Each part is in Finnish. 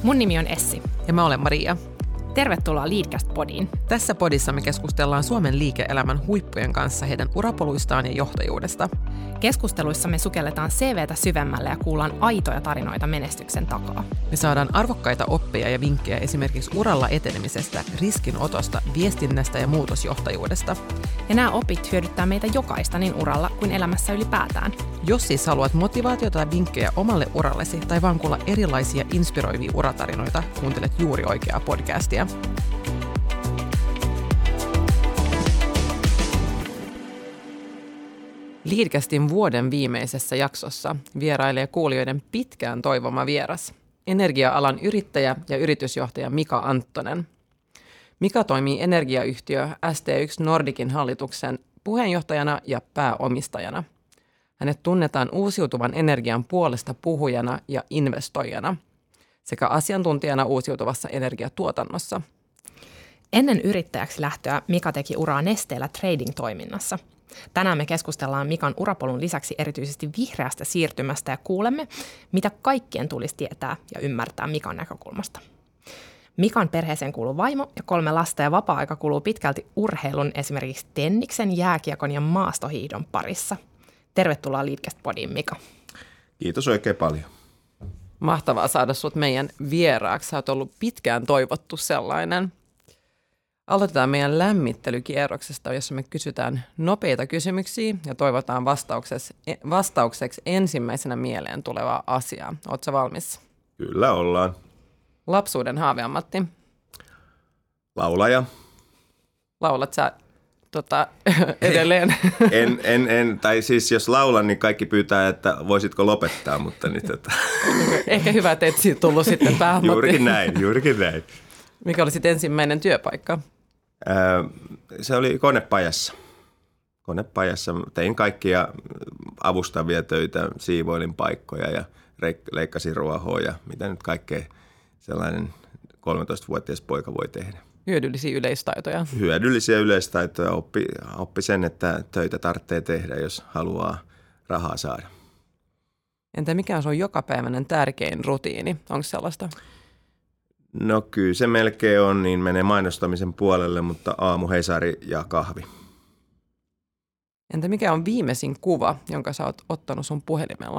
Mun nimi on Essi. Ja mä olen Maria. Tervetuloa Leadcast-podiin. Tässä podissa me keskustellaan Suomen liike-elämän huippujen kanssa heidän urapoluistaan ja johtajuudesta. Keskusteluissa me sukelletaan CVtä syvemmälle ja kuullaan aitoja tarinoita menestyksen takaa. Me saadaan arvokkaita oppeja ja vinkkejä esimerkiksi uralla etenemisestä, riskinotosta, viestinnästä ja muutosjohtajuudesta. Ja nämä opit hyödyttää meitä jokaista niin uralla kuin elämässä ylipäätään. Jos siis haluat motivaatiota tai vinkkejä omalle urallesi tai vaan kuulla erilaisia inspiroivia uratarinoita, kuuntelet juuri oikeaa podcastia. Leadcastin vuoden viimeisessä jaksossa vierailee kuulijoiden pitkään toivoma vieras, energia-alan yrittäjä ja yritysjohtaja Mika Anttonen. Mika toimii energiayhtiö ST1 Nordicin hallituksen puheenjohtajana ja pääomistajana. Hänet tunnetaan uusiutuvan energian puolesta puhujana ja investoijana sekä asiantuntijana uusiutuvassa energiatuotannossa. Ennen yrittäjäksi lähtöä Mika teki uraa Nesteellä trading-toiminnassa. Tänään me keskustellaan Mikan urapolun lisäksi erityisesti vihreästä siirtymästä ja kuulemme, mitä kaikkien tulisi tietää ja ymmärtää Mikan näkökulmasta. Mikan perheeseen kuuluu vaimo ja 3 lasta ja vapaa-aika kuluu pitkälti urheilun, esimerkiksi tenniksen, jääkiekon ja maastohiihdon parissa. Tervetuloa Leadcast-podiin, Mika. Kiitos oikein paljon. Mahtavaa saada sut meidän vieraaksi. Sä oot ollut pitkään toivottu sellainen. Aloitetaan meidän lämmittelykierroksesta, jossa me kysytään nopeita kysymyksiä ja toivotaan vastaukseksi ensimmäisenä mieleen tulevaa asiaa. Ootko valmis? Kyllä ollaan. Lapsuuden haaveammatti. Laulaja. Laulat sä edelleen? Tai siis jos laulan, niin kaikki pyytää, että voisitko lopettaa, mutta niin Ehkä hyvä, että et siitä tullut sitten pääammatti. Juurikin näin. Mikä oli sitten ensimmäinen työpaikka? Se oli konepajassa. Tein kaikkia avustavia töitä, siivoilin paikkoja ja leikkasin ruohoa ja mitä nyt kaikkea sellainen 13-vuotias poika voi tehdä. Hyödyllisiä yleistaitoja. Hyödyllisiä yleistaitoja. Oppi sen, että töitä tarvitsee tehdä, jos haluaa rahaa saada. Entä mikä on sun jokapäiväinen tärkein rutiini? Onko sellaista? No kyllä se melkein on, niin menee mainostamisen puolelle, mutta aamu, Hesari ja kahvi. Entä mikä on viimeisin kuva, jonka sä oot ottanut sun puhelimella?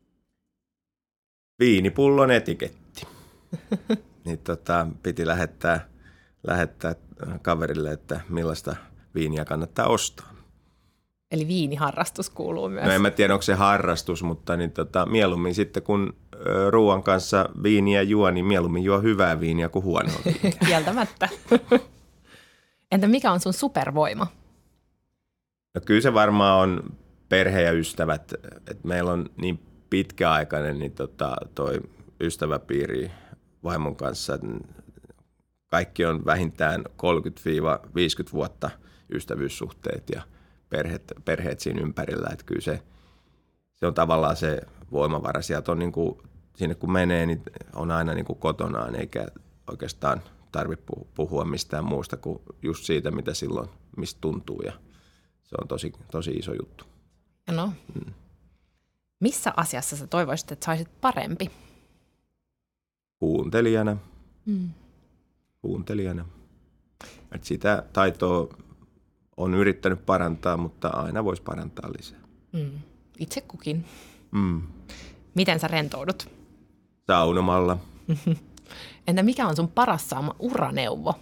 Viinipullon etiketti. Niin piti lähettää kaverille, että millaista viiniä kannattaa ostaa. Eli viiniharrastus kuuluu myös. No en mä tiedä, onko se harrastus, mutta niin mieluummin sitten kun ruoan kanssa viiniä juo, niin mieluummin juo hyvää viiniä kuin huonoa viiniä. Kieltämättä. Entä mikä on sun supervoima? No kyllä se varmaan on perhe ja ystävät. Et meillä on niin pitkäaikainen niin toi ystäväpiiri vaimon kanssa. Kaikki on vähintään 30-50 vuotta ystävyyssuhteet ja perheet siinä ympärillä. Että kyllä se on tavallaan se voimavara. Sieltä on niin kuin, sinne kun menee, niin on aina niin kuin kotonaan, eikä oikeastaan tarvitse puhua mistään muusta kuin just siitä, mitä silloin, mistä tuntuu. Ja se on tosi iso juttu. No. Missä asiassa sä toivoisit, että saisit parempi? Kuuntelijana. Kuuntelijana. Et sitä taitoa on yrittänyt parantaa, mutta aina voisi parantaa lisää. Itse kukin. Miten sä rentoudut? Saunomalla. Entä mikä on sun paras saama uraneuvo?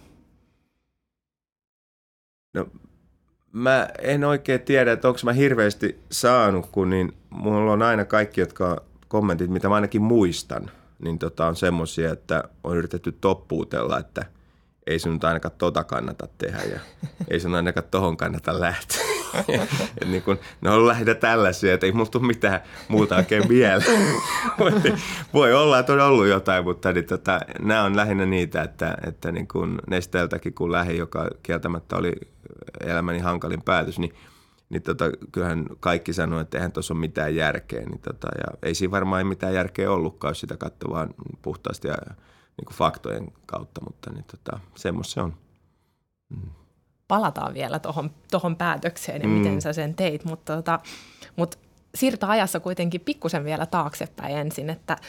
No, mä en oikein tiedä, että onko mä hirveästi saanut, kun niin mulla on aina kaikki, jotka kommentit, mitä mä ainakin muistan, niin on semmoisia, että on yritetty toppuutella, että ei sun ainakaan kannata tehdä ja ei sun ainakaan tohon kannata lähteä. Niin kun, ne on ollut lähinnä tällaisia, että ei mulla tule mitään muuta oikein mieleen. Voi olla, että on ollut jotain, mutta niin, nämä on lähinnä niitä, että niin kun Nesteeltäkin kun lähdin, joka kieltämättä oli elämäni hankalin päätös, niin kyllähän kaikki sanoo, että eihän tuossa ole mitään järkeä. Niin ja ei siinä varmaan mitään järkeä ollutkaan, jos sitä katsoi vaan puhtaasti ja niin kuin faktojen kautta, mutta niin semmoista se on. Palataan vielä tuohon päätökseen ja miten sä sen teit, mutta siirtää ajassa kuitenkin pikkusen vielä taaksepäin ensin, että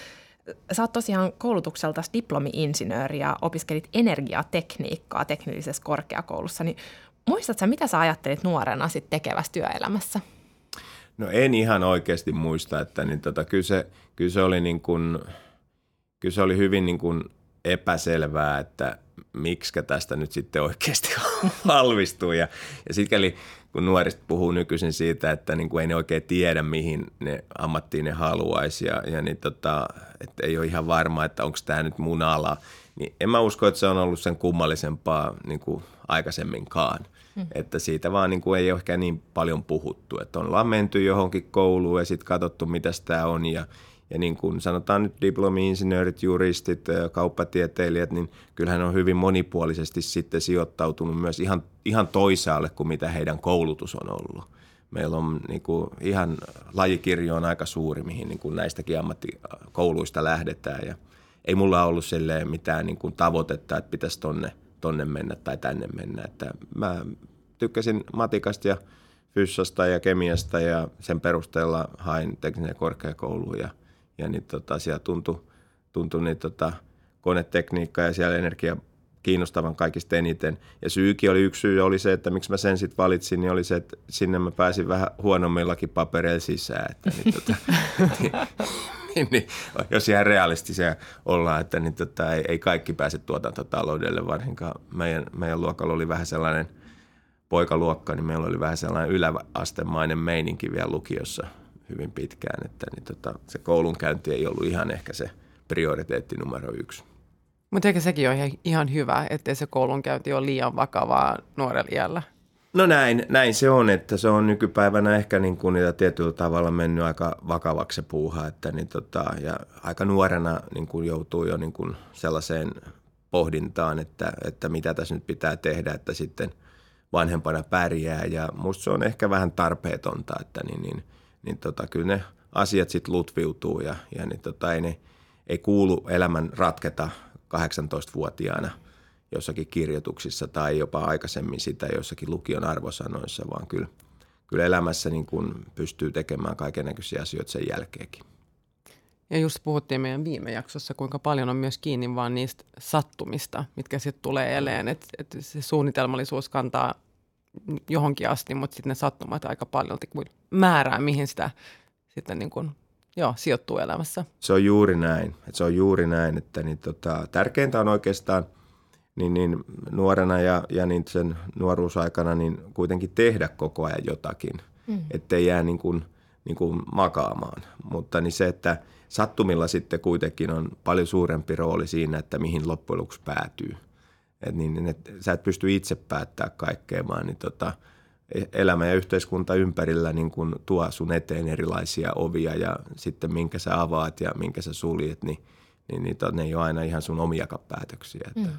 Sä oot tosiaan koulutukseltasi diplomi-insinööri ja opiskelit energiatekniikkaa teknillisessä korkeakoulussa. Niin muistatko, mitä sä ajattelit nuorena sit tekevässä työelämässä? No en ihan oikeasti muista, että niin kyllä se oli hyvin niin kuin epäselvää, että miksikä tästä nyt sitten oikeasti valmistuu. Ja sikäli kun nuorista puhuu nykyisin siitä, että niin kuin ei ne oikein tiedä, mihin ne ammattiin ne haluaisi ja niin että ei ole ihan varma, että onko tämä nyt mun ala, niin en mä usko, että se on ollut sen kummallisempaa niin kuin aikaisemminkaan. Että siitä vaan niin kuin ei ole ehkä niin paljon puhuttu, että ollaan menty johonkin kouluun ja sitten katsottu, mitä tämä on ja niin kuin sanotaan nyt diplomi-insinöörit, juristit, kauppatieteilijät, niin kyllähän on hyvin monipuolisesti sitten sijoittautunut myös ihan toisaalle kuin mitä heidän koulutus on ollut. Meillä on niin kuin ihan lajikirjo on aika suuri, mihin niin kuin näistäkin ammattikouluista lähdetään ja ei mulla ollut mitään niin kuin tavoitetta, että pitäisi tonne mennä tai tänne mennä. Että mä tykkäsin matikasta ja fyssasta ja kemiasta ja sen perusteella hain tekniseen korkeakouluun ja niin siellä tuntui niin konetekniikka ja siellä energia kiinnostavan kaikista eniten. Ja yksi syy oli se, että miksi mä sen sitten valitsin, niin oli se, että sinne mä pääsin vähän huonommillakin papereilla sisään. Että niin, jos ihan realistisia ollaan, että niin ei kaikki pääse tuotantotaloudelle, varsinkaan meidän luokalla oli vähän sellainen poikaluokka, niin meillä oli vähän sellainen yläastemainen meininki vielä lukiossa hyvin pitkään, että niin se koulunkäynti ei ollut ihan ehkä se prioriteetti numero 1. Mutta eikö sekin ole ihan hyvä, ettei se koulunkäynti ole liian vakavaa nuorella iällä? No näin se on, että se on nykypäivänä ehkä niin kuin niitä tietyllä tavalla mennyt aika vakavaksi se puuha, että niin ja aika nuorena niin kuin joutuu jo niin kuin sellaiseen pohdintaan, että mitä tässä nyt pitää tehdä, että sitten vanhempana pärjää ja musta se on ehkä vähän tarpeetonta, että kyllä ne asiat sitten lutviutuu ja niin ei kuulu elämän ratketa 18-vuotiaana jossakin kirjoituksissa tai jopa aikaisemmin sitä jossakin lukion arvosanoissa, vaan kyllä elämässä niin kuin pystyy tekemään kaikennäköisiä asioita sen jälkeenkin. Ja just puhuttiin meidän viime jaksossa, kuinka paljon on myös kiinni vaan niistä sattumista, mitkä sitten tulee eleen, että se suunnitelmallisuus kantaa johonkin asti, mutta sitten ne sattumat aika paljon määrää, mihin sitä sitten niin kuin, sijoittuu elämässä. Se on juuri näin, että tärkeintä on oikeastaan niin nuorena ja niin sen nuoruusaikana niin kuitenkin tehdä koko ajan jotakin, ettei jää niin kuin makaamaan. Mutta niin se, että sattumilla sitten kuitenkin on paljon suurempi rooli siinä, että mihin loppujen lopuksi päätyy. Että sä et pysty itse päättämään kaikkea, vaan niin elämä ja yhteiskunta ympärillä niin kun tuo sun eteen erilaisia ovia ja sitten minkä sä avaat ja minkä sä suljet, niin ne ei ole aina ihan sun omiakaan päätöksiä. Että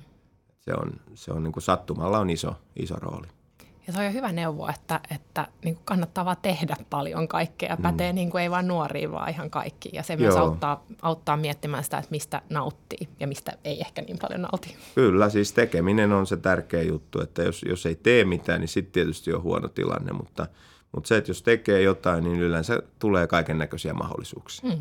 se on niin kuin sattumalla on iso rooli. Ja se on jo hyvä neuvo, että niin kuin kannattaa vaan tehdä paljon kaikkea. Pätee niin kuin ei vain nuoriin, vaan ihan kaikki. Ja se myös auttaa miettimään sitä, että mistä nauttii ja mistä ei ehkä niin paljon nauti. Kyllä, siis tekeminen on se tärkeä juttu, että jos ei tee mitään, niin sitten tietysti on huono tilanne. Mutta se, että jos tekee jotain, niin yleensä tulee kaiken näköisiä mahdollisuuksia.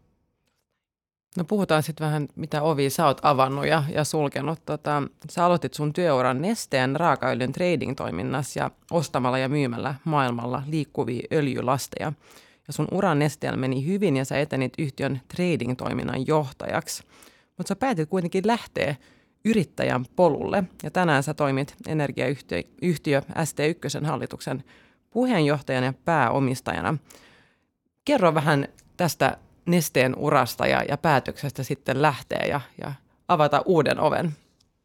No puhutaan sitten vähän, mitä ovia sä oot avannut ja sulkenut. Sä aloitit sun työuran Nesteen raakaöljyn trading-toiminnassa ja ostamalla ja myymällä maailmalla liikkuvia öljylasteja. Ja sun uran Nesteellä meni hyvin ja sä etenit yhtiön trading-toiminnan johtajaksi. Mutta sä päätit kuitenkin lähteä yrittäjän polulle ja tänään sä toimit energiayhtiö ST1 hallituksen puheenjohtajana ja pääomistajana. Kerro vähän tästä Nesteen urasta ja päätöksestä sitten lähteä ja avata uuden oven.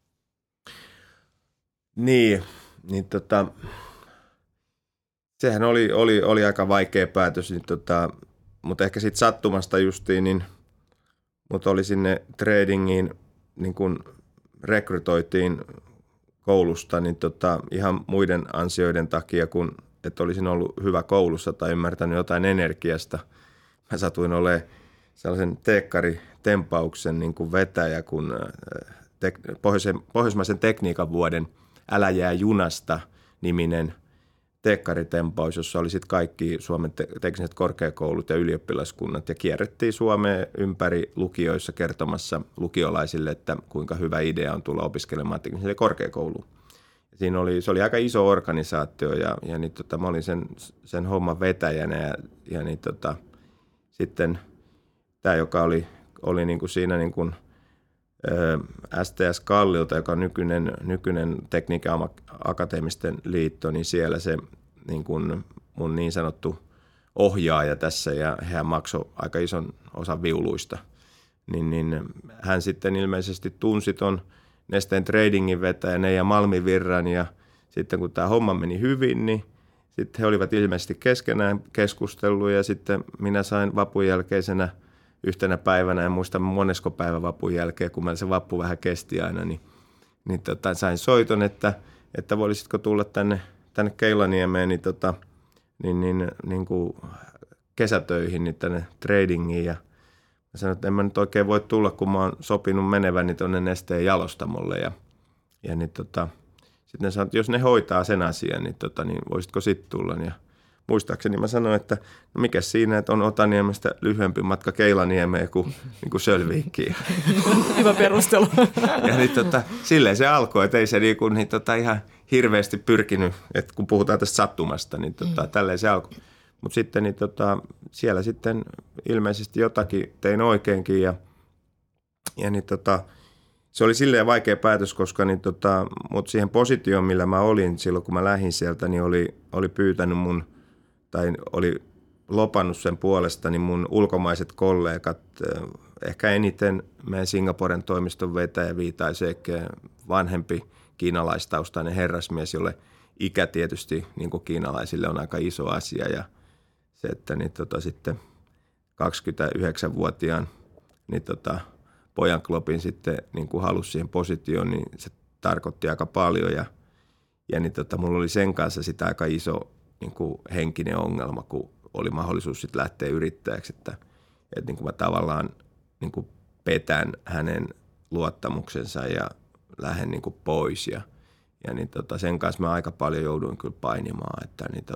Niin sehän oli aika vaikea päätös, mutta ehkä sitten sattumasta justiin, mutta oli sinne tradingiin, niin kun rekrytoitiin koulusta, niin ihan muiden ansioiden takia, kun että olisin ollut hyvä koulussa tai ymmärtänyt jotain energiasta. Mä satuin olemaan sellaisen teekkaritempauksen niin kuin vetäjä, kun pohjoismaisen tekniikan vuoden Älä jää junasta -niminen teekkaritempaus, jossa oli sitten kaikki Suomen tekniset korkeakoulut ja ylioppilaskunnat ja kierrettiin Suomeen ympäri lukioissa kertomassa lukiolaisille, että kuinka hyvä idea on tulla opiskelemaan tekniselle korkeakouluun. Se oli aika iso organisaatio ja niin mä olin sen homman vetäjänä ja niin sitten tämä, joka oli niin kuin siinä niin kuin STS Kallilta, joka on nykyinen tekniikan akateemisten liitto, niin siellä se niin kuin mun niin sanottu ohjaaja tässä ja hän maksoi aika ison osan viuluista. Niin hän sitten ilmeisesti tunsi ton Nesteen tradingin vetäjän ja Malmivirran ja sitten kun tämä homma meni hyvin, niin sitten he olivat ilmeisesti keskenään keskustellut ja sitten minä sain vapun jälkeisenä yhtenä päivänä, en muista monesko päivä vapun jälkeen, kun meillä se vappu vähän kesti aina, niin sain soiton, että voisitko tulla tänne Keilaniemeen niin kuin kesätöihin niin tänne tradingiin ja mä sanoin, että en mä nyt oikein voi tulla, kun mä oon sopinut meneväni tuonne Nesteen jalostamolle ja niin sitten ne sanoivat, että jos ne hoitaa sen asian, niin voisitko sitten tulla ja muistaakseni mä sanoin, että no mikä siinä, että on Otaniemestä lyhyempi matka Keilaniemeen kuin Sölviikkiin. Hyvä perustelu. Ja niin silleen se alkoi, että ei se ihan hirveästi pyrkinyt, että kun puhutaan tästä sattumasta, niin tälleen se alkoi. Mutta sitten niin siellä sitten ilmeisesti jotakin tein oikeinkin ja niin se oli silleen vaikea päätös, koska mut siihen positioon, millä mä olin silloin, kun mä lähdin sieltä, niin oli pyytänyt tai oli lopannut sen puolestani mun ulkomaiset kollegat, ehkä eniten meidän Singaporen toimiston vetäjä Viitai Seke, vanhempi kiinalaistaustainen herrasmies, jolle ikä tietysti niin kuin kiinalaisille on aika iso asia ja se, että sitten 29-vuotiaan pojan klopin sitten niin kuin halusi siihen positioon, niin se tarkoitti aika paljon ja mulla oli sen kanssa sitä aika iso niin kuin henkinen ongelma, kun oli mahdollisuus sitten lähteä yrittäjäksi, että niin kuin mä tavallaan niin kuin petän hänen luottamuksensa ja lähden niin kuin pois ja niin sen kanssa mä aika paljon jouduin kyllä painimaan,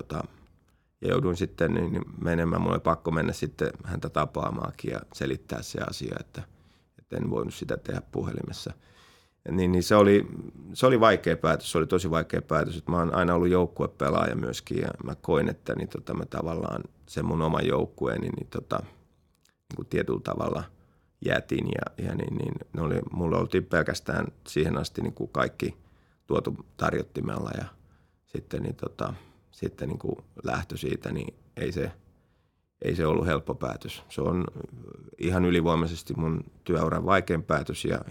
ja jouduin sitten niin menemään, mulla oli pakko mennä sitten häntä tapaamaankin ja selittää se asia, että en voinut sitä tehdä puhelimessa. Niin se oli vaikea päätös, se oli tosi vaikea päätös, että mä oon aina ollut joukkuepelaaja myöskin ja mä koin, että mä tavallaan sen mun oman joukkueeni niin kuin tietyllä tavalla jätin ja mulla oltiin pelkästään siihen asti niin kuin kaikki tuotu tarjottimella ja sitten niin kuin lähtö siitä, niin ei se ollut helppo päätös. Se on ihan ylivoimaisesti mun työuran vaikein päätös ja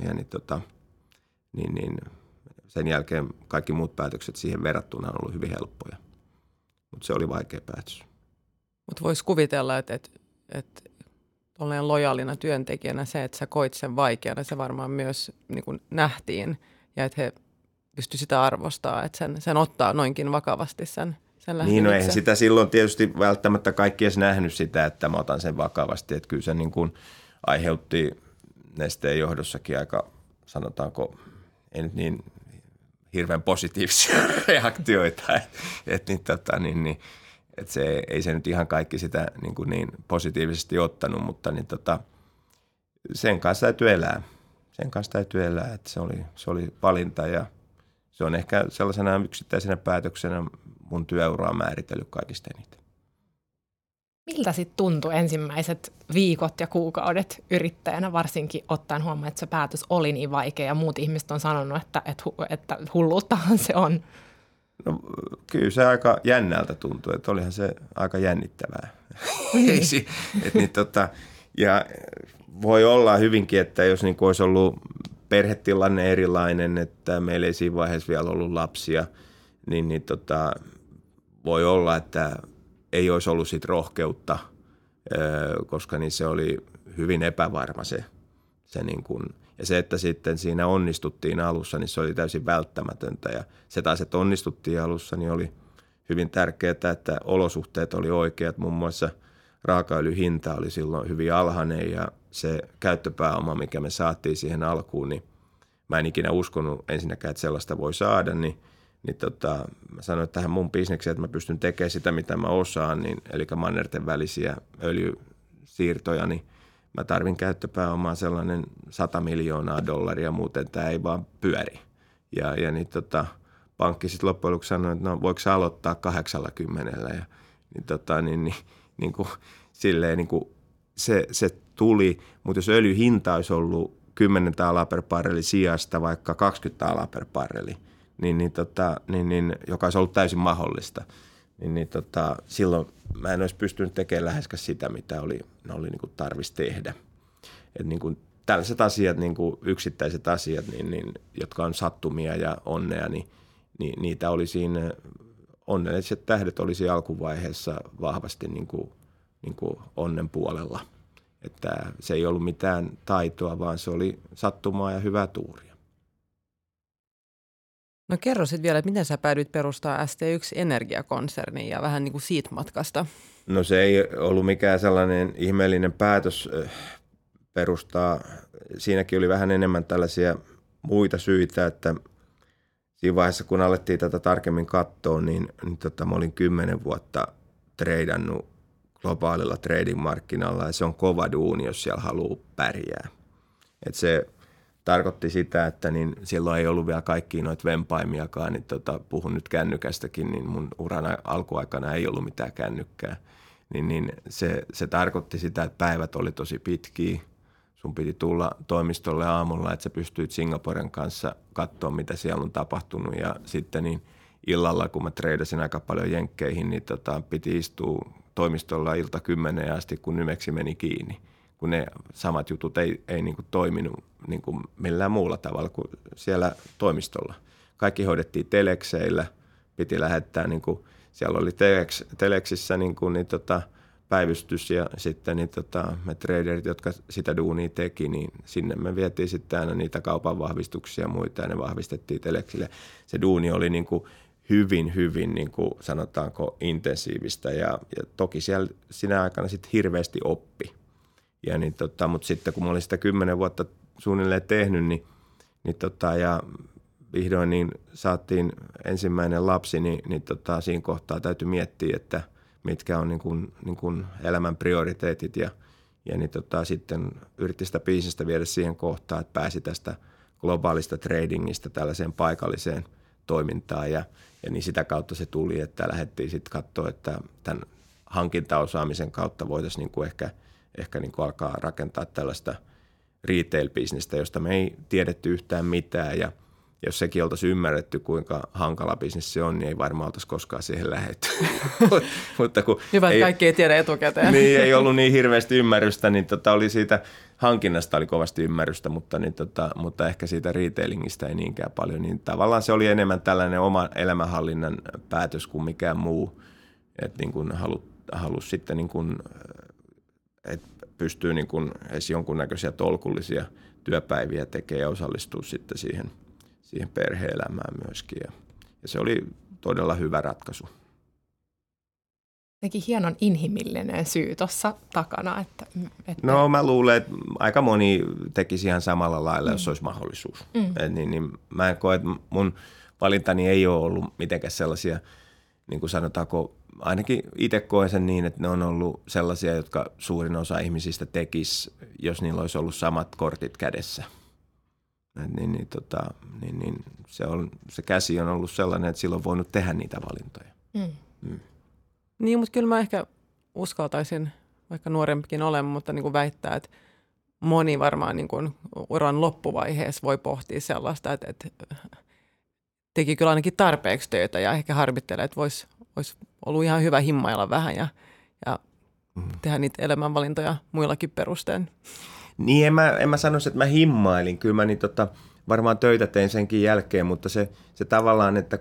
sen jälkeen kaikki muut päätökset siihen verrattuna on ollut hyvin helppoja. Mutta se oli vaikea päätös. Mutta voisi kuvitella, että olleen lojaalina työntekijänä se, että sä koit sen vaikeana, se varmaan myös niin kuin nähtiin ja että he pystyivät sitä arvostamaan, että sen ottaa noinkin vakavasti sen niin, no eihän sitä silloin tietysti välttämättä kaikki edes nähnyt sitä, että mä otan sen vakavasti. Että kyllä se niin kuin aiheutti Nesteen johdossakin aika, sanotaanko, ei nyt niin hirveän positiivisia reaktioita. Että se, ei se nyt ihan kaikki sitä niin positiivisesti ottanut, mutta sen kanssa täytyy elää. Että se oli valinta ja se on ehkä sellaisena yksittäisenä päätöksenä mun työuraa määritellyt kaikista eniten. Miltä sitten tuntui ensimmäiset viikot ja kuukaudet yrittäjänä, varsinkin ottaen huomioon, että se päätös oli niin vaikea ja muut ihmiset on sanonut, että hulluuttahan se on? No, kyllä se aika jännältä tuntui, että olihan se aika jännittävää. Ja voi olla hyvinkin, että jos niin olisi ollut perhetilanne erilainen, että meillä ei siinä vaiheessa vielä ollut lapsia, niin voi olla, että ei olisi ollut siitä rohkeutta, koska niin se oli hyvin epävarma se niin kuin, ja se, että sitten siinä onnistuttiin alussa, niin se oli täysin välttämätöntä ja se taas, että onnistuttiin alussa, niin oli hyvin tärkeää, että olosuhteet oli oikeat, muun muassa raakaöljyn hinta oli silloin hyvin alhainen ja se käyttöpääoma, mikä me saatiin siihen alkuun, niin mä en ikinä uskonut ensinnäkään, että sellaista voi saada, niin niin mä sanoin, että tähän mun bisnekseen, että mä pystyn tekemään sitä, mitä mä osaan, niin, eli mannerten välisiä öljysiirtoja, niin mä tarvin käyttöpääomaa sellainen $100 miljoonaa, muuten tämä ei vaan pyöri. Ja niin pankki sitten loppujen lopuksi sanoi, että no voiko sä aloittaa 80, ja niin kuin, silleen niin kuin se tuli, mutta jos öljyn hinta olisi ollut $10 per barreli sijasta vaikka $20 per barreli, niin, joka olisi ollut täysin mahdollista, silloin mä en olisi pystynyt tekemään läheskään sitä, mitä oli niin kuin tarvitsisi tehdä. Et niin kuin tällaiset asiat, niin kuin yksittäiset asiat, niin, jotka on sattumia ja onnea, niin niitä oli siinä, onnelliset tähdet olisi alkuvaiheessa vahvasti niin kuin onnen puolella. Että se ei ollut mitään taitoa, vaan se oli sattumaa ja hyvää tuuria. No kerro sitten vielä, että miten sä päädyit perustaa ST1-energiakonserniin ja vähän niin kuin siitä matkasta? No se ei ollut mikään sellainen ihmeellinen päätös perustaa. Siinäkin oli vähän enemmän tällaisia muita syitä, että siinä vaiheessa, kun alettiin tätä tarkemmin katsoa, niin mä olin 10 vuotta treidannut globaalilla trading-markkinalla, ja se on kova duuni, jos siellä haluaa pärjää. Et se tarkoitti sitä, että niin silloin ei ollut vielä kaikkia noita vempaimiakaan, niin puhun nyt kännykästäkin, niin mun uran alkuaikana ei ollut mitään kännykkää. Niin se tarkoitti sitä, että päivät oli tosi pitkiä. Sun piti tulla toimistolle aamulla, että sä pystyit Singaporen kanssa katsoa, mitä siellä on tapahtunut. Ja sitten niin illalla, kun mä treidasin aika paljon jenkkeihin, niin piti istua toimistolla ilta 10 asti, kun Nymeksi meni kiinni. Kun ne samat jutut ei niin kuin toiminut niin kuin millään muulla tavalla kuin siellä toimistolla. Kaikki hoidettiin telekseillä, piti lähettää, niin kuin, siellä oli teleksissä niin kuin, päivystys ja sitten me traderit, jotka sitä duunia teki, niin sinne me vietiin sitten aina niitä kaupan vahvistuksia ja muita ja ne vahvistettiin teleksille. Se duuni oli niin kuin hyvin niin kuin sanotaanko intensiivistä ja toki siellä sinä aikana sitten hirveästi oppi. Ja niin, mutta sitten kun mä olin sitä 10 vuotta suunnilleen tehnyt, ja vihdoin niin saatiin ensimmäinen lapsi, niin siinä kohtaa täytyy miettiä, että mitkä on niin kuin elämän prioriteetit ja niin sitten yritti sitä biisistä viedä siihen kohtaan, että pääsi tästä globaalista tradingista tällaiseen paikalliseen toimintaan ja niin sitä kautta se tuli, että lähdettiin sitten katsoa, että tämän hankintaosaamisen kautta voitaisiin niin kuin ehkä niin kuin alkaa rakentaa tällaista retail-bisnestä, josta me ei tiedetty yhtään mitään ja jos sekin oltaisiin ymmärretty, kuinka hankala bisnes se on, niin ei varmaan oltaisi koskaan siihen lähdetty. Mutta kun hyvä, että kaikki ei tiedä etukäteen. Niin, ei ollut niin hirveästi ymmärrystä, niin oli siitä hankinnasta oli kovasti ymmärrystä, mutta ehkä siitä retailingista ei niinkään paljon. Niin tavallaan se oli enemmän tällainen oma elämänhallinnan päätös kuin mikään muu, että niin kuin halusi sitten, niin kuin, että pystyy niin kuin edes jonkunnäköisiä tolkullisia työpäiviä tekemään ja osallistua sitten siihen perhe-elämään myöskin. Ja se oli todella hyvä ratkaisu. Jotenkin hienon inhimillinen syy tuossa takana. Että... No mä luulen, että aika moni tekisi ihan samalla lailla, jos olisi mahdollisuus. Niin mä en koe, että mun valintani ei ole ollut mitenkään sellaisia, niin kuin sanotaanko, ainakin itse koen sen niin, että ne on ollut sellaisia, jotka suurin osa ihmisistä tekisi, jos niillä olisi ollut samat kortit kädessä. Niin se käsi on ollut sellainen, että silloin on voinut tehdä niitä valintoja. Niin, mutta kyllä mä ehkä uskaltaisin, vaikka nuorempikin olen, mutta niin kuin väittää, että moni varmaan niin kuin uran loppuvaiheessa voi pohtia sellaista, että teki kyllä ainakin tarpeeksi töitä ja ehkä harmittelee, että olisi ollut ihan hyvä himmailla vähän ja tehdä niitä elämänvalintoja muillakin perustein. Niin, en mä sanoisi, että mä himmailin. Kyllä mä varmaan töitä tein senkin jälkeen, mutta se tavallaan, että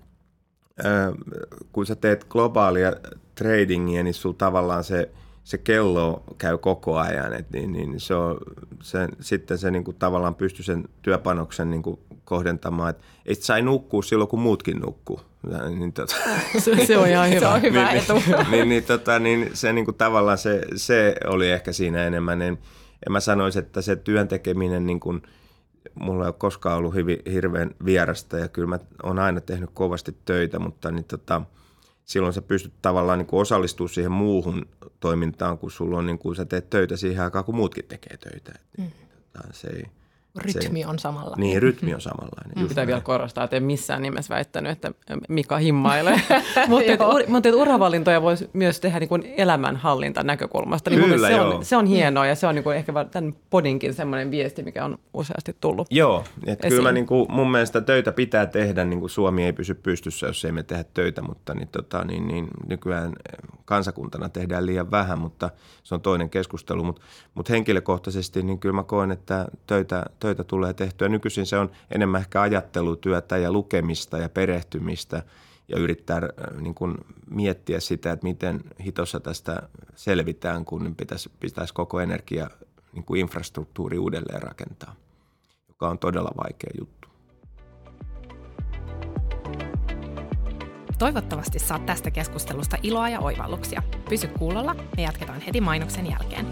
kun sä teet globaalia tradingia, niin sulla tavallaan se kello käy koko ajan. Niin sitten se niin kuin tavallaan pystyy sen työpanoksen niin kuin kohdentamaan, että ei sai nukkua silloin, kun muutkin nukkuu. Se on ihan hyvä. Se on hyvä etu. niin se niin kuin tavallaan se oli ehkä siinä enemmän. En mä sanoisi, että se työn tekeminen, niin kuin, mulla ei ole koskaan ollut hirveän vierasta ja kyllä mä oon aina tehnyt kovasti töitä, mutta niin silloin sä pystyt tavallaan niin kuin osallistumaan siihen muuhun toimintaan, kun sulla on niin kuin sä teet töitä siihen aikaan, kun muutkin tekee töitä. Se ei... Rytmi on samanlainen. Niin, rytmi on samanlainen. Pitää vielä korostaa, että en missään nimessä väittänyt, että Mika himmailee. Mutta uravalintoja voisi myös tehdä niin kuin elämänhallintan näkökulmasta. Niin kyllä, se on hienoa ja se on niin kuin ehkä tämän podinkin semmoinen viesti, mikä on useasti tullut. Joo, että kyllä mä, niin kuin, mun mielestä töitä pitää tehdä, niin kuin Suomi ei pysy pystyssä, jos ei me tehdä töitä, mutta nykyään kansakuntana tehdään liian vähän, mutta se on toinen keskustelu. Mutta henkilökohtaisesti niin kyllä mä koen, että töitä tulee tehtyä. Nykyisin se on enemmän ehkä ajattelutyötä ja lukemista ja perehtymistä ja yrittää niin kuin miettiä sitä, että miten hitossa tästä selvitään, kun pitäisi koko energia niin kuin infrastruktuuri uudelleen rakentaa, joka on todella vaikea juttu. Toivottavasti saat tästä keskustelusta iloa ja oivalluksia. Pysy kuulolla, me jatketaan heti mainoksen jälkeen.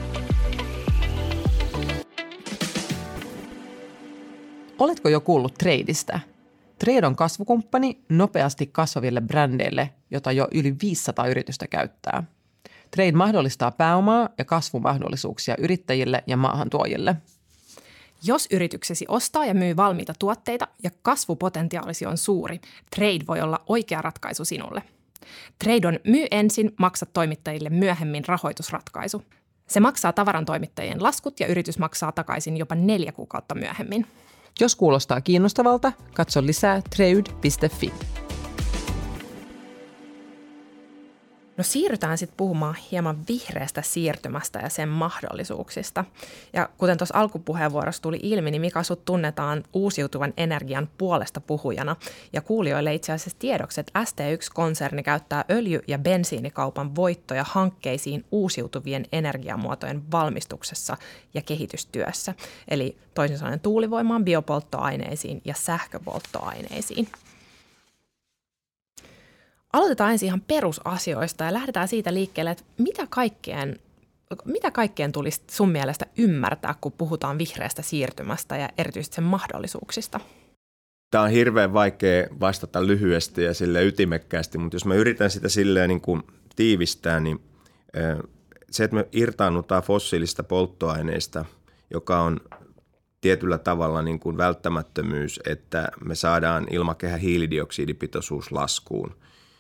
Oletko jo kuullut Tradeista? Trade on kasvukumppani nopeasti kasvaville brändeille, jota jo yli 500 yritystä käyttää. Trade mahdollistaa pääomaa ja kasvumahdollisuuksia yrittäjille ja maahantuojille. Jos yrityksesi ostaa ja myy valmiita tuotteita ja kasvupotentiaalisi on suuri, Trade voi olla oikea ratkaisu sinulle. Trade on myy ensin, maksa toimittajille myöhemmin rahoitusratkaisu. Se maksaa tavarantoimittajien laskut ja yritys maksaa takaisin jopa 4 kuukautta myöhemmin. Jos kuulostaa kiinnostavalta, katso lisää trade.fi. No siirrytään sitten puhumaan hieman vihreästä siirtymästä ja sen mahdollisuuksista. Ja kuten tuossa alkupuheenvuorossa tuli ilmi, niin Mika, sut tunnetaan uusiutuvan energian puolesta puhujana. Ja kuulijoille itse asiassa tiedoksi, että ST1-konserni käyttää öljy- ja bensiinikaupan voittoja hankkeisiin uusiutuvien energiamuotojen valmistuksessa ja kehitystyössä. Eli toisin sanoen tuulivoimaan, biopolttoaineisiin ja sähköpolttoaineisiin. Aloitetaan ensin ihan perusasioista ja lähdetään siitä liikkeelle, että mitä kaikkeen tulisi sun mielestä ymmärtää, kun puhutaan vihreästä siirtymästä ja erityisesti sen mahdollisuuksista? Tämä on hirveän vaikea vastata lyhyesti ja sille ytimekkäästi, mutta jos mä yritän sitä silleen niin kuin tiivistää, niin se, että me irtaannutaan fossiilista polttoaineista, joka on tietyllä tavalla niin kuin välttämättömyys, että me saadaan ilmakehän hiilidioksidipitoisuus laskuun.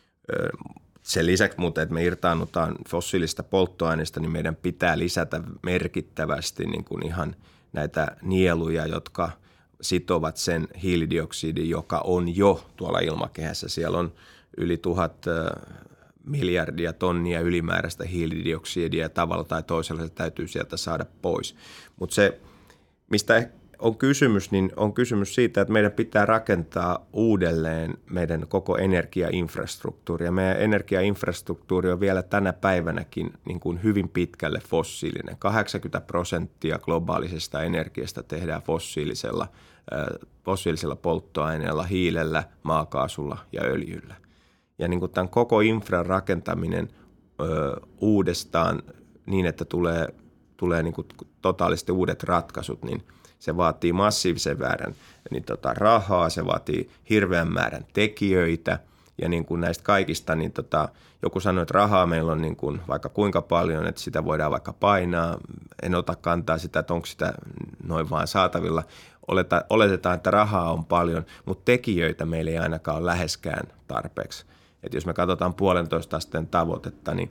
Sen lisäksi muuten, että me irtaannutaan fossiilista polttoaineista, niin meidän pitää lisätä merkittävästi niin kuin ihan näitä nieluja, jotka sitovat sen hiilidioksidin, joka on jo tuolla ilmakehässä. Siellä on yli 1000 miljardia tonnia ylimääräistä hiilidioksidia ja tavalla tai toisella se täytyy sieltä saada pois. Mutta se, mistä on kysymys, niin on kysymys siitä, että meidän pitää rakentaa uudelleen meidän koko energiainfrastruktuuri. Ja meidän energiainfrastruktuuri on vielä tänä päivänäkin niin kuin hyvin pitkälle fossiilinen. 80% globaalisesta energiasta tehdään fossiilisella polttoaineella, hiilellä, maakaasulla ja öljyllä. Ja niin kuin tämän koko infran rakentaminen uudestaan niin, että tulee niin kuin totaalisesti uudet ratkaisut, niin se vaatii massiivisen määrän rahaa, se vaatii hirveän määrän tekijöitä ja niin kuin näistä kaikista, niin joku sanoi, että rahaa meillä on niin kuin vaikka kuinka paljon, että sitä voidaan vaikka painaa. En ota kantaa sitä, että onko sitä noin vaan saatavilla. Oletetaan, että rahaa on paljon, mutta tekijöitä meillä ei ainakaan ole läheskään tarpeeksi. Että jos me katsotaan 1,5 asteen tavoitetta, niin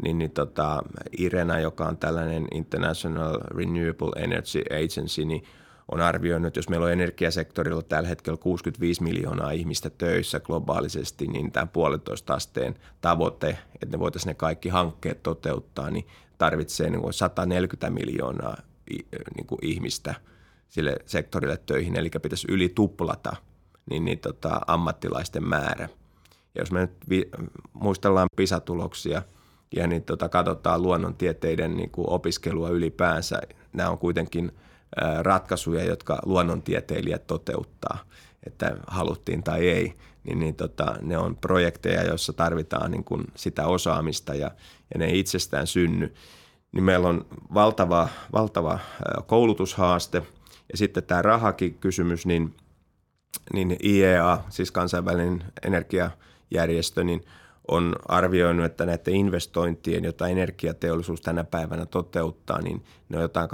IRENA, joka on tällainen International Renewable Energy Agency, niin on arvioinut, että jos meillä on energiasektorilla tällä hetkellä 65 miljoonaa ihmistä töissä globaalisesti, niin tämä 1,5 asteen tavoite, että ne voitaisiin ne kaikki hankkeet toteuttaa, niin tarvitsee niin 140 miljoonaa niin kuin ihmistä sille sektorille töihin, eli pitäisi yli tuplata ammattilaisten määrä. Ja jos me nyt muistellaan PISA-tuloksia, ja niin katsotaan luonnontieteiden niin kuin opiskelua ylipäänsä. Nämä on kuitenkin ratkaisuja, jotka luonnontieteilijät toteuttaa, että haluttiin tai ei. Ne on projekteja, joissa tarvitaan niin kuin sitä osaamista ja ne ei itsestään synny. Niin meillä on valtava koulutushaaste Ja sitten tämä rahakin kysymys, niin IEA, siis kansainvälinen energiajärjestö, niin on arvioinut, että näiden investointien, joita energiateollisuus tänä päivänä toteuttaa, niin ne on jotain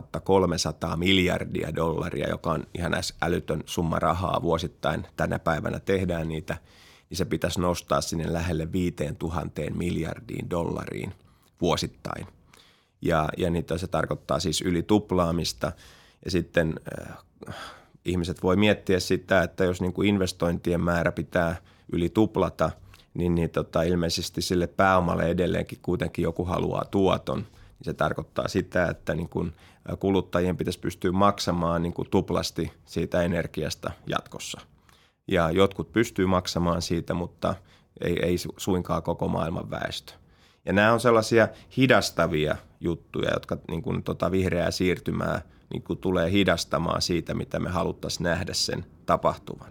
2300 miljardia dollaria, joka on ihan älytön summa rahaa vuosittain. Tänä päivänä tehdään niitä, niin se pitäisi nostaa sinne lähelle 5000 miljardiin dollariin vuosittain. Ja niitä se tarkoittaa siis yli tuplaamista. Ja sitten ihmiset voi miettiä sitä, että jos niin kuin investointien määrä pitää yli tuplata, niin ilmeisesti sille pääomalle edelleenkin kuitenkin joku haluaa tuoton. Se tarkoittaa sitä, että niin kuin kuluttajien pitäisi pystyä maksamaan niin kuin tuplasti siitä energiasta jatkossa. Ja jotkut pystyy maksamaan siitä, mutta ei suinkaan koko maailman väestö. Ja nämä on sellaisia hidastavia juttuja, jotka niin kuin vihreää siirtymää niin kuin tulee hidastamaan siitä, mitä me haluttaisiin nähdä sen tapahtuvan.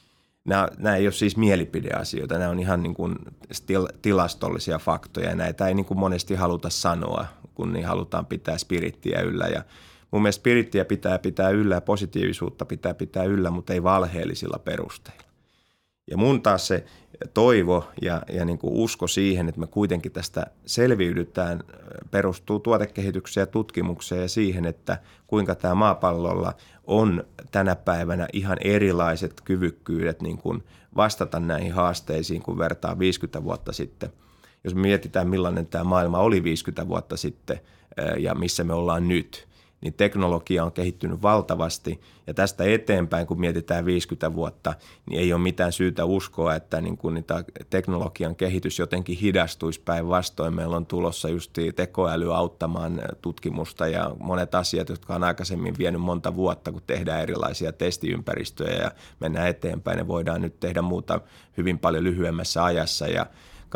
Nämä ei ole siis mielipideasioita, nämä on ihan niin kuin tilastollisia faktoja ja näitä ei niin kuin monesti haluta sanoa, kun niin halutaan pitää spirittiä yllä. Ja mun mielestä spirittiä pitää yllä ja positiivisuutta pitää yllä, mutta ei valheellisilla perusteilla. Ja mun taas se toivo ja niin kuin usko siihen, että me kuitenkin tästä selviydytään, perustuu tuotekehitykseen ja tutkimukseen ja siihen, että kuinka tämä maapallolla on tänä päivänä ihan erilaiset kyvykkyydet niin kuin vastata näihin haasteisiin, kun vertaa 50 vuotta sitten. Jos me mietitään, millainen tämä maailma oli 50 vuotta sitten ja missä me ollaan nyt, niin teknologia on kehittynyt valtavasti ja tästä eteenpäin, kun mietitään 50 vuotta, niin ei ole mitään syytä uskoa, että niin kuin niitä teknologian kehitys jotenkin hidastuisi päinvastoin. Meillä on tulossa just tekoäly auttamaan tutkimusta ja monet asiat, jotka on aikaisemmin vienyt monta vuotta, kun tehdään erilaisia testiympäristöjä ja mennään eteenpäin. Ne voidaan nyt tehdä muuta hyvin paljon lyhyemmässä ajassa ja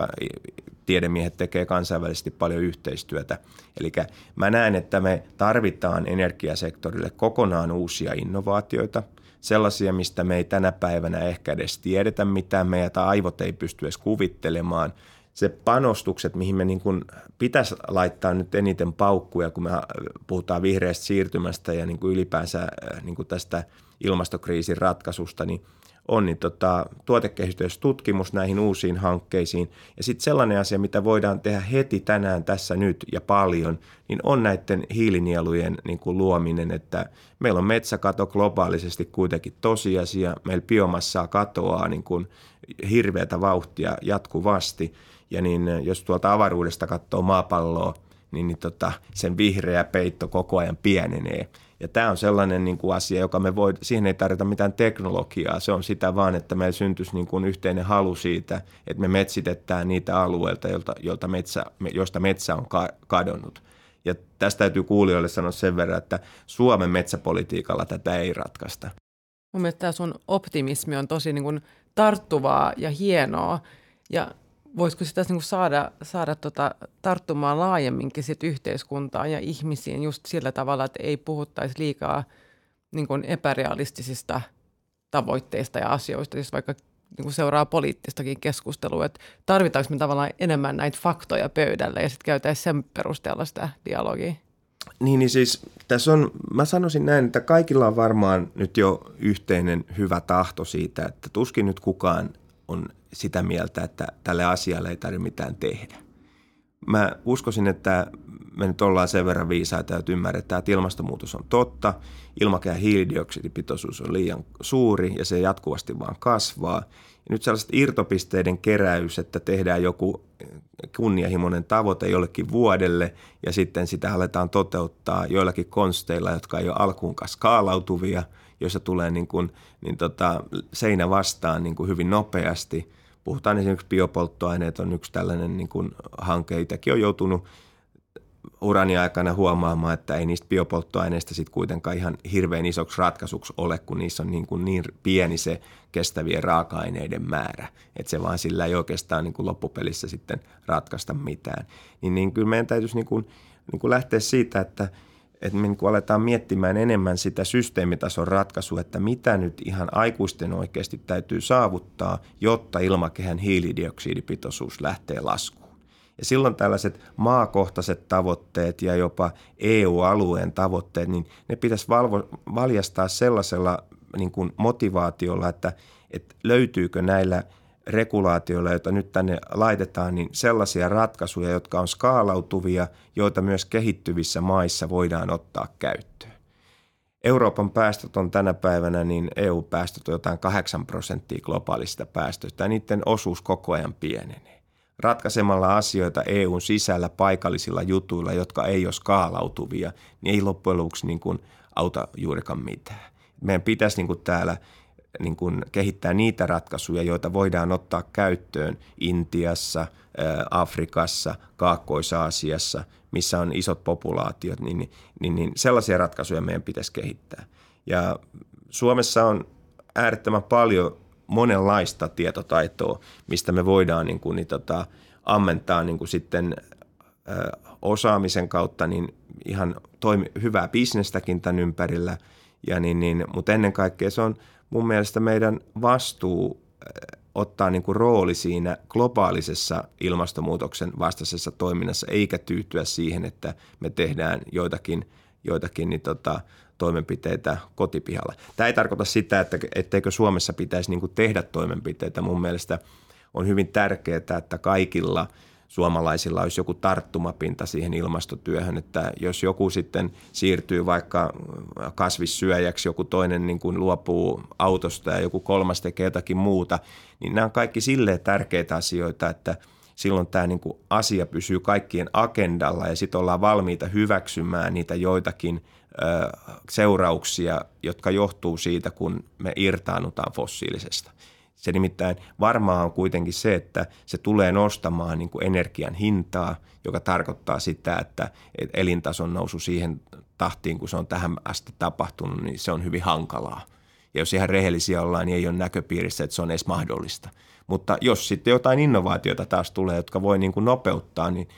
tiedemiehet tekee kansainvälisesti paljon yhteistyötä. Eli mä näen, että me tarvitaan energiasektorille kokonaan uusia innovaatioita, sellaisia, mistä me ei tänä päivänä ehkä edes tiedetä mitään, meidän aivot ei pysty edes kuvittelemaan. Se panostukset, mihin me niin kuin pitäisi laittaa nyt eniten paukkuja, kun me puhutaan vihreästä siirtymästä ja niin kuin ylipäänsä niin kuin tästä ilmastokriisin ratkaisusta, niin on tuotekehitys, tutkimus näihin uusiin hankkeisiin. Ja sitten sellainen asia, mitä voidaan tehdä heti tänään, tässä, nyt ja paljon, niin on näiden hiilinielujen niin kuin luominen, että meillä on metsäkato globaalisesti kuitenkin tosiasia. Meillä biomassaa katoaa niin kuin hirveätä vauhtia jatkuvasti. Ja niin, jos tuolta avaruudesta katsoo maapalloa, niin sen vihreä peitto koko ajan pienenee. Ja tämä on sellainen niin kuin asia, joka siihen ei tarvita mitään teknologiaa. Se on sitä vaan, että meillä syntyisi niin kuin yhteinen halu siitä, että me metsitetään niitä alueilta, joista metsä on kadonnut. Ja tästä täytyy kuulijoille sanoa sen verran, että Suomen metsäpolitiikalla tätä ei ratkaista. Mun mielestä tämä sun optimismi on tosi niin kuin tarttuvaa ja hienoa. Ja voisiko sitä niin kuin saada tarttumaan laajemminkin sit yhteiskuntaan ja ihmisiin just sillä tavalla, että ei puhuttaisi liikaa niin kuin epärealistisista tavoitteista ja asioista, jos vaikka niin kuin seuraa poliittistakin keskustelua, että tarvitaanko me tavallaan enemmän näitä faktoja pöydälle ja sitten käytäisiin sen perusteella sitä dialogia? Niin siis tässä on, mä sanoisin näin, että kaikilla on varmaan nyt jo yhteinen hyvä tahto siitä, että tuskin nyt kukaan on sitä mieltä, että tälle asialle ei tarvitse mitään tehdä. Mä uskoisin, että me nyt ollaan sen verran viisaita, että ymmärretään, että ilmastonmuutos on totta, ilmakehän hiilidioksidipitoisuus on liian suuri ja se jatkuvasti vaan kasvaa. Ja nyt sellaiset irtopisteiden keräys, että tehdään joku kunnianhimoinen tavoite jollekin vuodelle ja sitten sitä aletaan toteuttaa joillakin konsteilla, jotka ei ole alkuunkaan skaalautuvia, joissa tulee seinä vastaan niin kuin hyvin nopeasti. Puhutaan esimerkiksi biopolttoaineet on yksi tällainen niin kuin hanke. Itäkin on joutunut urani aikana huomaamaan, että ei niistä biopolttoaineista sitten kuitenkaan ihan hirveän isoksi ratkaisuksi ole, kun niissä on niin pieni se kestävien raaka-aineiden määrä, että se vaan sillä ei oikeastaan niin kuin loppupelissä sitten ratkaista mitään. Niin kyllä meidän täytyisi niin kuin lähteä siitä, että me niin kuin aletaan miettimään enemmän sitä systeemitason ratkaisua, että mitä nyt ihan aikuisten oikeasti täytyy saavuttaa, jotta ilmakehän hiilidioksidipitoisuus lähtee laskuun. Ja silloin tällaiset maakohtaiset tavoitteet ja jopa EU-alueen tavoitteet, niin ne pitäisi valjastaa sellaisella niin kuin motivaatiolla, että löytyykö näillä regulaatioilla, joita nyt tänne laitetaan, niin sellaisia ratkaisuja, jotka on skaalautuvia, joita myös kehittyvissä maissa voidaan ottaa käyttöön. Euroopan päästöt on tänä päivänä, niin EU-päästöt on jotain 8% globaalista päästöistä ja niiden osuus koko ajan pienenee. Ratkaisemalla asioita EUn sisällä paikallisilla jutuilla, jotka ei ole skaalautuvia, niin ei loppujen lopuksi niin kuin auta juurikaan mitään. Meidän pitäisi niin kuin täällä niin kuin kehittää niitä ratkaisuja, joita voidaan ottaa käyttöön Intiassa, Afrikassa, Kaakkois-Aasiassa, missä on isot populaatiot, niin sellaisia ratkaisuja meidän pitäisi kehittää. Ja Suomessa on äärettömän paljon monenlaista tietotaitoa, mistä me voidaan ammentaa niin kuin sitten osaamisen kautta niin ihan hyvää bisnestäkin tämän ympärillä. Mutta ennen kaikkea se on mun mielestä meidän vastuu ottaa niin kuin rooli siinä globaalisessa ilmastonmuutoksen vastaisessa toiminnassa, eikä tyytyä siihen, että me tehdään joitakin toimenpiteitä kotipihalla. Tämä ei tarkoita sitä, etteikö Suomessa pitäisi niin kuin tehdä toimenpiteitä. Mun mielestä on hyvin tärkeää, että kaikilla suomalaisilla olisi joku tarttumapinta siihen ilmastotyöhön, että jos joku sitten siirtyy vaikka kasvissyöjäksi, joku toinen niin kuin luopuu autosta ja joku kolmas tekee jotakin muuta, niin nämä on kaikki silleen tärkeitä asioita, että silloin tämä niin kuin asia pysyy kaikkien agendalla ja sitten ollaan valmiita hyväksymään niitä joitakin seurauksia, jotka johtuu siitä, kun me irtaannutaan fossiilisesta. Se nimittäin varmaan on kuitenkin se, että se tulee nostamaan niin kuin energian hintaa, joka tarkoittaa sitä, että elintason nousu siihen tahtiin, kun se on tähän asti tapahtunut, niin se on hyvin hankalaa. Ja jos ihan rehellisiä ollaan, niin ei ole näköpiirissä, että se on edes mahdollista. Mutta jos sitten jotain innovaatioita taas tulee, jotka voi niin kuin nopeuttaa, niin,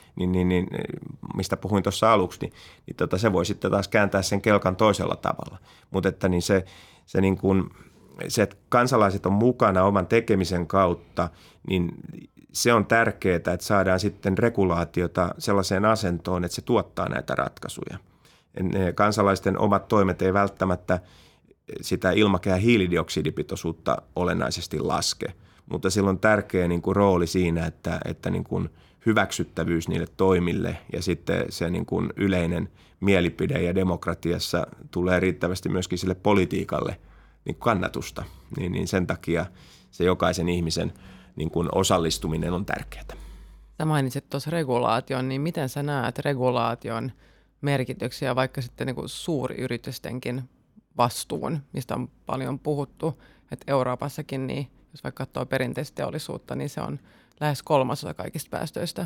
mistä puhuin tuossa aluksi, niin se voi sitten taas kääntää sen kelkan toisella tavalla. Mutta että niin se niin kuin se, että kansalaiset on mukana oman tekemisen kautta, niin se on tärkeää, että saadaan sitten regulaatiota sellaiseen asentoon, että se tuottaa näitä ratkaisuja. Kansalaisten omat toimet ei välttämättä sitä ilmakehän hiilidioksidipitoisuutta olennaisesti laske, mutta sillä on tärkeä niin kuin rooli siinä, että niin kuin hyväksyttävyys niille toimille ja sitten se niin kuin yleinen mielipide ja demokratiassa tulee riittävästi myöskin sille politiikalle niin kannatusta, niin sen takia se jokaisen ihmisen niin kuin osallistuminen on tärkeää. Sä mainitsit tuossa regulaation, niin miten sä näet regulaation merkityksiä vaikka sitten niin kuin suuryritystenkin vastuun, mistä on paljon puhuttu, että Euroopassakin, niin jos vaikka katsoo perinteistä teollisuutta, niin se on lähes 3/3 kaikista päästöistä.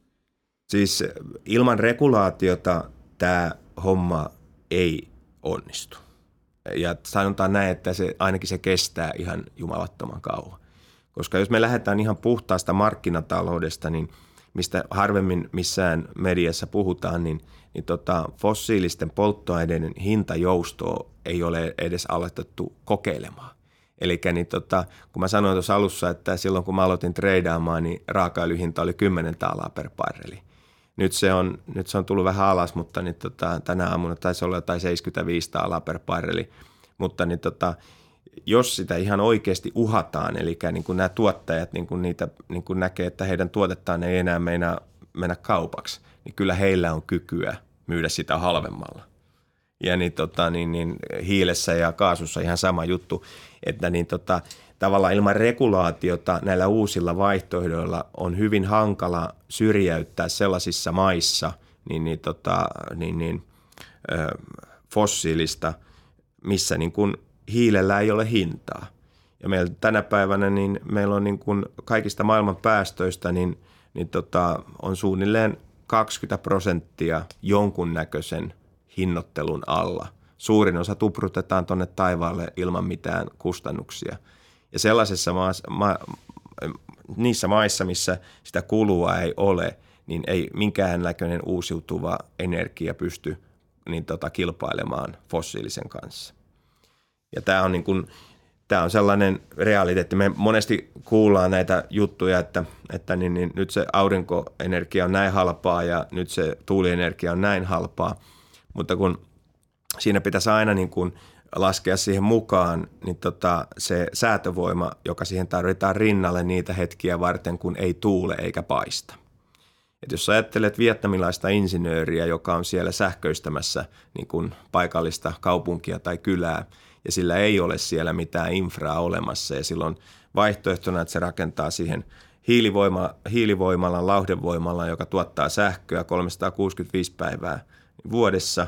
Siis ilman regulaatiota tämä homma ei onnistu. Ja sanotaan näin, että ainakin se kestää ihan jumalattoman kauan. Koska jos me lähdetään ihan puhtaasta markkinataloudesta, niin mistä harvemmin missään mediassa puhutaan, niin fossiilisten polttoaineiden hintajoustoa ei ole edes aloitettu kokeilemaan. Eli kun mä sanoin tuossa alussa, että silloin kun mä aloitin treidaamaan, niin raakaöljyhinta oli 10 taalaa per barreli. Nyt se on tullut vähän alas, mutta tänä aamuna taisi olla jotain 75 taalaa per barreli. Mutta jos sitä ihan oikeasti uhataan, eli niin kuin nämä tuottajat niitä näkee, että heidän tuotettaan ei enää mennä kaupaksi, niin kyllä heillä on kykyä myydä sitä halvemmalla. Ja hiilessä ja kaasussa ihan sama juttu, että tavallaan ilman regulaatiota näillä uusilla vaihtoehdoilla on hyvin hankala syrjäyttää sellaisissa maissa fossiilista, missä niin kuin hiilellä ei ole hintaa. Ja meillä tänä päivänä niin meillä on niin kuin kaikista maailman päästöistä on suunnilleen 20% jonkunnäköisen hinnoittelun alla. Suurin osa tuprutetaan tuonne taivaalle ilman mitään kustannuksia. Ja sellaisessa niissä maissa, missä sitä kulua ei ole, niin ei minkäännäköinen uusiutuva energia pysty kilpailemaan fossiilisen kanssa. Ja tämä on tämä on sellainen realiteetti. Me monesti kuullaan näitä juttuja, että nyt se aurinkoenergia on näin halpaa ja nyt se tuulienergia on näin halpaa, mutta kun siinä pitäisi aina niin kuin laskea siihen mukaan niin se säätövoima, joka siihen tarvitaan rinnalle niitä hetkiä varten, kun ei tuule eikä paista. Et jos ajattelet vietnamilaista insinööriä, joka on siellä sähköistämässä niin kuin paikallista kaupunkia tai kylää, ja sillä ei ole siellä mitään infraa olemassa, ja silloin vaihtoehtona, että se rakentaa siihen hiilivoimalan, lauhdevoimalan, joka tuottaa sähköä 365 päivää vuodessa,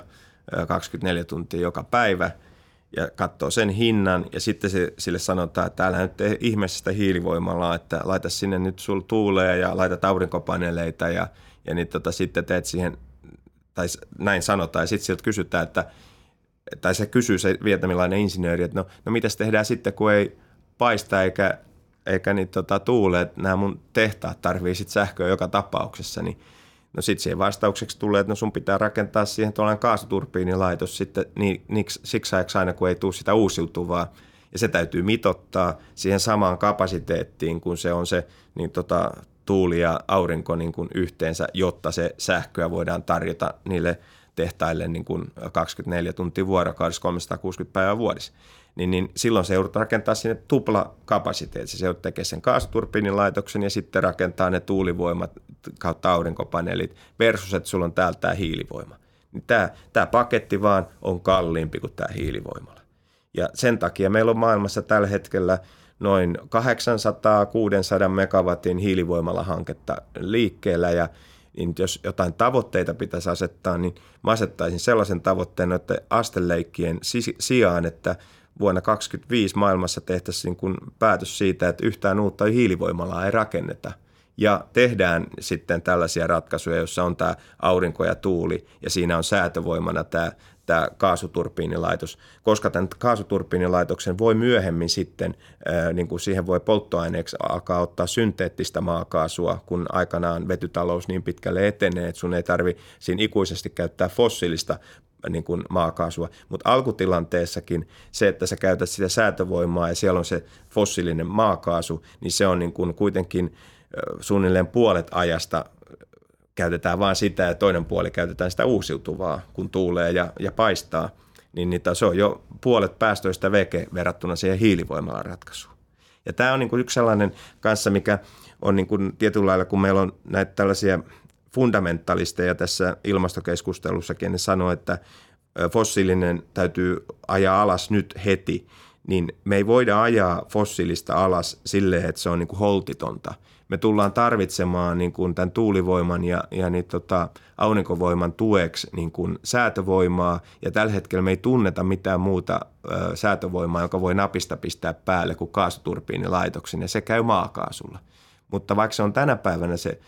24 tuntia joka päivä, ja katsoo sen hinnan, ja sitten sille sanotaan, että älä nyt tee ihmeessä sitä hiilivoimalaa, että laita sinne nyt sul tuulee ja laita aurinkopaneeleita, ja niin sitten teet siihen, tai näin sanotaan, ja sitten sieltä kysytään, tai se kysyy se vietnamilainen insinööri, että no mitäs tehdään sitten, kun ei paista eikä niin tuule, että nämä mun tehtaat tarvii sitten sähköä joka tapauksessa, niin no sitten siihen vastaukseksi tulee, että no sun pitää rakentaa siihen tuollainen kaasuturbiinilaitos sitten siksi ajaksi aina, kun ei tule sitä uusiutuvaa. Ja se täytyy mitottaa siihen samaan kapasiteettiin, kun se on se niin tuuli ja aurinko niin kuin yhteensä, jotta se sähköä voidaan tarjota niille tehtaille niin kuin 24 tuntia vuorokaudessa, 360 päivää vuodessa. Niin silloin se joudut rakentaa sinne tuplakapasiteetti. Se joudut tekemään sen kaasuturbiinilaitoksen ja sitten rakentaa ne tuulivoimat kautta aurinkopaneelit versus, että sulla on täällä tämä hiilivoima. Niin tämä paketti vaan on kalliimpi kuin tämä hiilivoimala. Ja sen takia meillä on maailmassa tällä hetkellä noin 800-600 megawatin hiilivoimalahanketta liikkeellä ja niin jos jotain tavoitteita pitäisi asettaa, niin mä asettaisin sellaisen tavoitteen, että asteleikkien sijaan, että vuonna 2025 maailmassa tehtäisiin niin kuin päätös siitä, että yhtään uutta hiilivoimalaa ei rakenneta. Ja tehdään sitten tällaisia ratkaisuja, joissa on tämä aurinko ja tuuli ja siinä on säätövoimana tämä kaasuturbiinilaitos, koska tämän kaasuturbiinilaitoksen voi myöhemmin sitten, niin kuin siihen voi polttoaineeksi alkaa ottaa synteettistä maakaasua, kun aikanaan vetytalous niin pitkälle etenee, että sun ei tarvitse siinä ikuisesti käyttää fossiilista niin kuin maakaasua, mutta alkutilanteessakin se, että sä käytät sitä säätövoimaa ja siellä on se fossiilinen maakaasu, niin se on niin kuin kuitenkin suunnilleen puolet ajasta käytetään vain sitä ja toinen puoli käytetään sitä uusiutuvaa, kun tuulee ja paistaa, niin se on jo puolet päästöistä veke verrattuna siihen hiilivoimalan ratkaisuun. Ja tämä on niin kuin yksi sellainen kanssa, mikä on niin kuin tietyllä lailla, kun meillä on näitä tällaisia fundamentalisteja tässä ilmastokeskustelussakin, ne sanoo, että fossiilinen täytyy ajaa alas nyt heti, niin me ei voida ajaa fossiilista alas silleen, että se on niin kuin holtitonta. Me tullaan tarvitsemaan niin kuin tämän tuulivoiman ja aurinkovoiman tueksi niin kuin säätövoimaa, ja tällä hetkellä me ei tunneta mitään muuta säätövoimaa, joka voi napista pistää päälle kuin kaasuturbiinilaitoksen, ja se käy maakaasulla. Mutta vaikka se on tänä päivänä se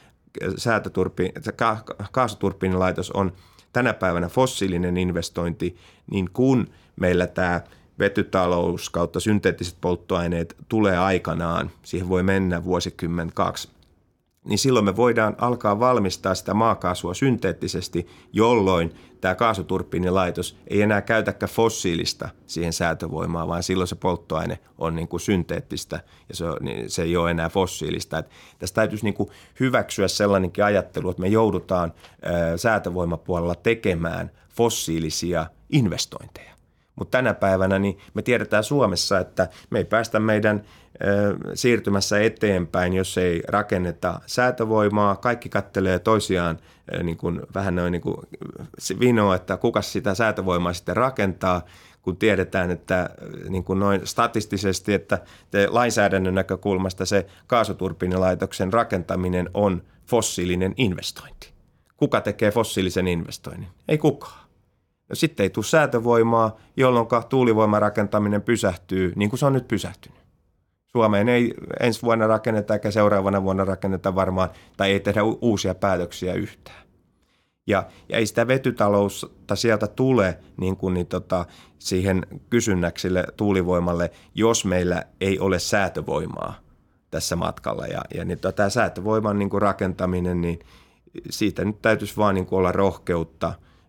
kaasuturbiinilaitos on tänä päivänä fossiilinen investointi, niin kun meillä tämä vetytalous kautta synteettiset polttoaineet tulee aikanaan, siihen voi mennä vuosikymmen 2, niin silloin me voidaan alkaa valmistaa sitä maakaasua synteettisesti, jolloin tämä kaasuturbiinilaitos ei enää käytäkään fossiilista siihen säätövoimaan, vaan silloin se polttoaine on niin kuin synteettistä ja se ei ole enää fossiilista. Että tästä täytyisi niin kuin hyväksyä sellainenkin ajattelu, että me joudutaan säätövoimapuolella tekemään fossiilisia investointeja. Mutta tänä päivänä niin me tiedetään Suomessa, että me ei päästä meidän siirtymässä eteenpäin, jos ei rakenneta säätövoimaa. Kaikki kattelee toisiaan niin kuin, vähän noin niin kuin vinoa, että kuka sitä säätövoimaa sitten rakentaa, kun tiedetään, että niin kuin noin statistisesti, että lainsäädännön näkökulmasta se kaasuturbiinilaitoksen rakentaminen on fossiilinen investointi. Kuka tekee fossiilisen investoinnin? Ei kukaan. No sitten ei tule säätövoimaa, jolloin tuulivoiman rakentaminen pysähtyy, niin kuin se on nyt pysähtynyt. Suomeen ei ensi vuonna rakenneta eikä seuraavana vuonna rakenneta varmaan, tai ei tehdä uusia päätöksiä yhtään. Ja ei sitä vetytaloutta sieltä tule siihen kysynnäksille tuulivoimalle, jos meillä ei ole säätövoimaa tässä matkalla. Ja niin tämä säätövoiman niin kuin rakentaminen, niin siitä nyt täytyisi vaan niin kuin olla rohkeutta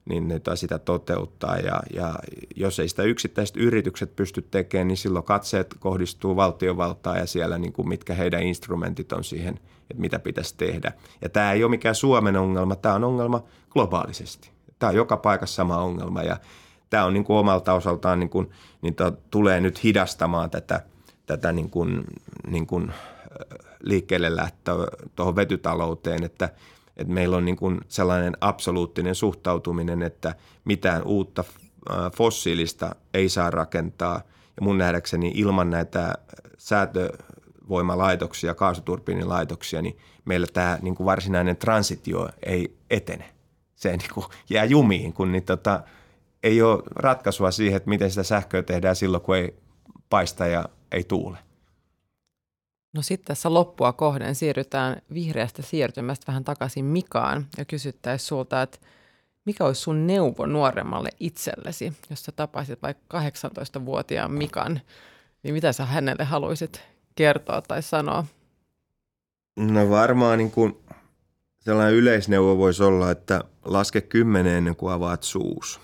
niin ne sitä toteuttaa. Ja jos ei sitä yksittäiset yritykset pysty tekemään, niin silloin katseet kohdistuu valtiovaltaan ja siellä niin kuin mitkä heidän instrumentit on siihen, että mitä pitäisi tehdä. Ja tämä ei ole mikään Suomen ongelma, tämä on ongelma globaalisesti. Tämä on joka paikassa sama ongelma ja tämä on niin kuin omalta osaltaan tulee nyt hidastamaan tätä niin kuin liikkeelle lähtöä tuohon vetytalouteen, että meillä on niin kuin sellainen absoluuttinen suhtautuminen, että mitään uutta fossiilista ei saa rakentaa. Ja mun nähdäkseni ilman näitä säätövoimalaitoksia, kaasuturbiinilaitoksia, niin meillä tämä niin kuin varsinainen transitio ei etene. Se niin kuin jää jumiin, kun ei ole ratkaisua siihen, että miten sitä sähköä tehdään silloin, kun ei paista ja ei tuule. No sitten tässä loppua kohden siirrytään vihreästä siirtymästä vähän takaisin Mikaan ja kysyttäisiin sulta, että mikä olisi sun neuvo nuoremmalle itsellesi, jos sä tapaisit vaikka 18-vuotiaan Mikan, niin mitä sä hänelle haluaisit kertoa tai sanoa? No varmaan niin kuin sellainen yleisneuvo voisi olla, että laske 10 ennen kuin avaat suus.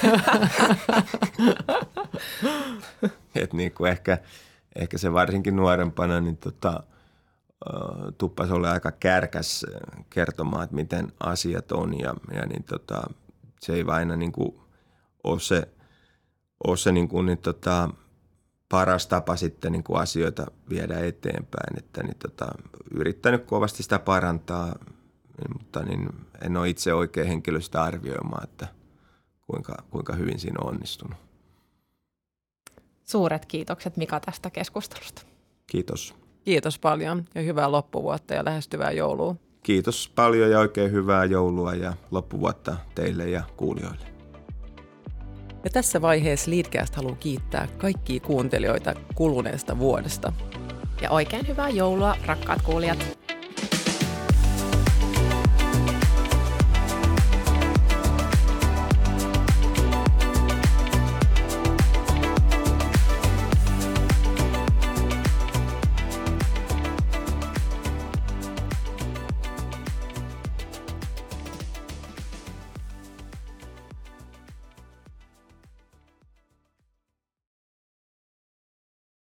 Että niin kuin ehkä se varsinkin nuorempana niin tuppasi olla aika kärkäs kertomaan, että miten asiat on ja niin se ei aina niin kuin ole se niin kuin, paras tapa sitten niin kuin asioita viedä eteenpäin, että yrittänyt kovasti sitä parantaa, mutta niin en ole itse oikein henkilö sitä arvioimaan, että kuinka hyvin siinä on onnistunut. Suuret kiitokset Mika tästä keskustelusta. Kiitos. Kiitos paljon ja hyvää loppuvuotta ja lähestyvää joulua. Kiitos paljon ja oikein hyvää joulua ja loppuvuotta teille ja kuulijoille. Ja tässä vaiheessa Leadcast haluaa kiittää kaikkia kuuntelijoita kuluneesta vuodesta. Ja oikein hyvää joulua, rakkaat kuulijat.